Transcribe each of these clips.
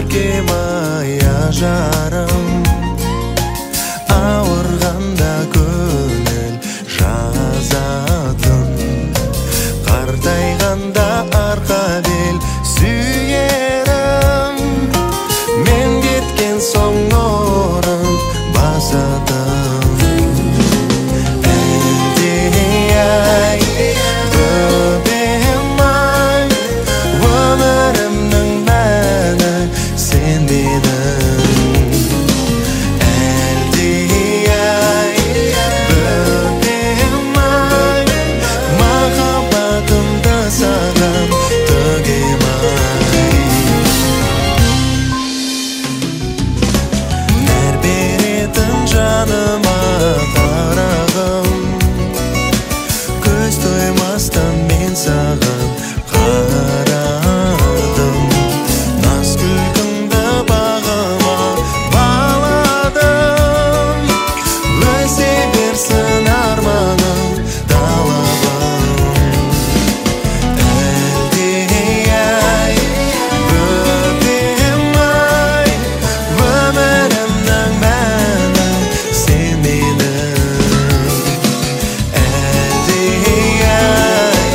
көркем-ай ажарым, ауырғанда көңіл жазатын, қартайғанда арқа бел сүйерім, мен кеткен соң орын басатын. Әлде-ай, бөбегім-ай, өмірімнің мәні сен дедің. Әлде-ай, бөбегім-ай, махаббатымды саған төгем-ай. Нәр беретін жаныма қарағым, көз тоймастан мен саған қарадым. Наз күлкіңді бағыма баладым, өсе берсін арманым талабым. Әлде-ай, бөбегім-ай, өмірімнің мәні сен менің. Әлде-ай,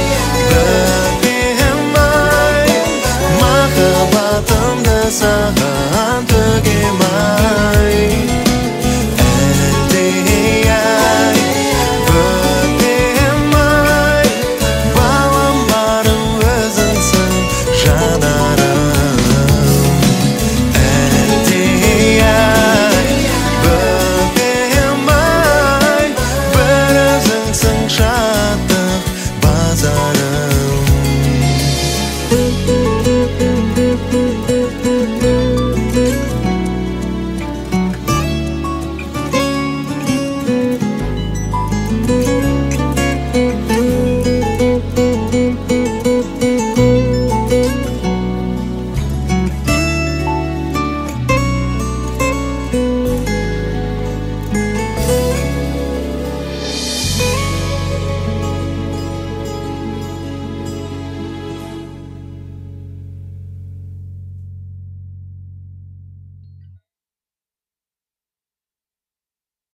бөбегім-ай, махаббатымды саған төгем-ай.